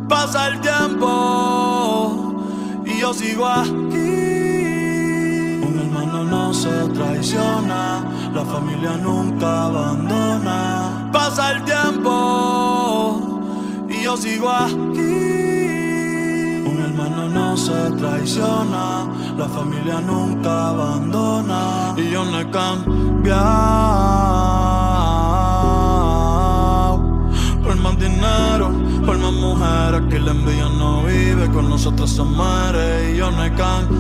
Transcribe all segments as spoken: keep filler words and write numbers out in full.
Pasa el tiempo y yo sigo aquí. Un hermano no se traiciona, la familia nunca abandona. Pasa el tiempo y yo sigo aquí. Un hermano no se traiciona, la familia nunca abandona. Y yo no he cambiado. Por más dinero, por más mujeres, que la envidia no vive, con nosotros se muere. Y yo no he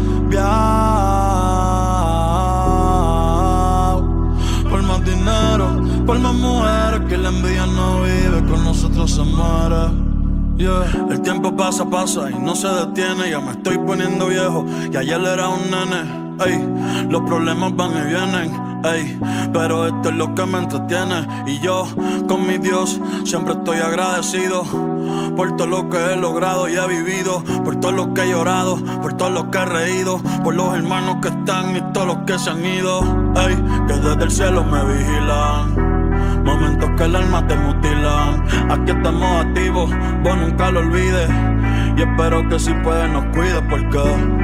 cambiado. Por más dinero, por más mujeres, que la envidia no vive, con nosotros se muere. Yeah. El tiempo pasa, pasa y no se detiene. Ya me estoy poniendo viejo y ayer era un nene. Ey, los problemas van y vienen, ey, pero esto es lo que me entretiene. Y yo, con mi Dios, siempre estoy agradecido por todo lo que he logrado y he vivido, por todo lo que he llorado, por todo lo que he reído, por los hermanos que están y todos los que se han ido. Ey, que desde el cielo me vigilan, momentos que el alma te mutilan. Aquí estamos activos, vos nunca lo olvides. Y espero que si puedes nos cuides porque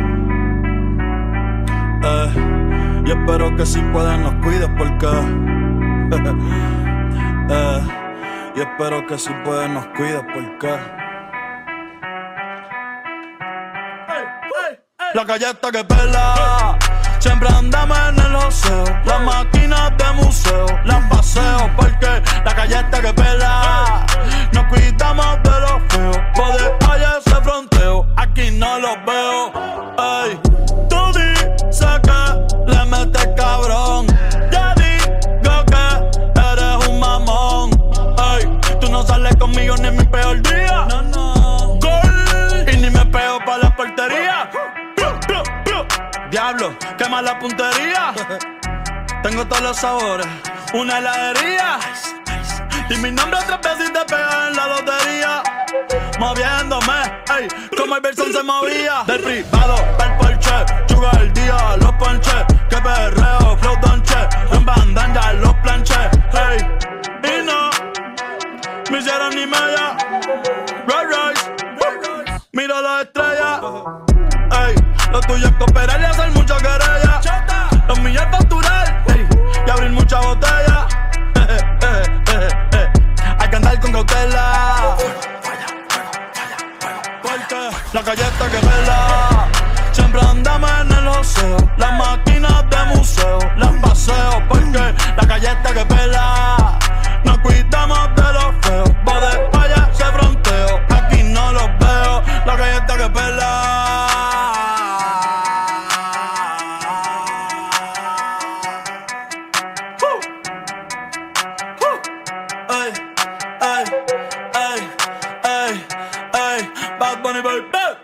eh, y espero que si puedes nos cuides porque eh, y espero que si puedes nos cuides porque la calle está que pela. Siempre andamos en el joseo, las máquinas de museo las paseo porque la calle está que pela. Nos cuidamos de los feos, poder allá ese fronteo, aquí no los veo. Ey, tú dices que le metes cabrón, ya digo que eres un mamón. Ey, tú no sales conmigo ni en mi peor día, no, no. Gol, y ni me pego pa' la portería. Diablo, quema la puntería. Tengo todos los sabores, una heladería. Y mi nombre tres veces y te pega en la lotería. Moviéndome, ey, como el Verson se movía. Del privado, pa'l Porsche, chuga el día, los ponches. Que perreo, flow donche, en bandana los planché. Ey, y no, me hicieron ni media. Rolls Royce, mira las estrellas. Ey, lo tuyo es cooperar y hacer mucha querella. Los míos es facturar, ey, y abrir mucha botella. Eh, eh, eh, eh, eh. Hay que andar con cautela, porque la calle está que vela. Siempre andamos en el joseo, las máquinas de museo las paseo porque la calle está que pela. Nos cuidamos de los feos, vos de allá ese fronteo, aquí no los veo. La calle está que pela. Ey, ey, ey, ey, ey, Bad Bunny, baby.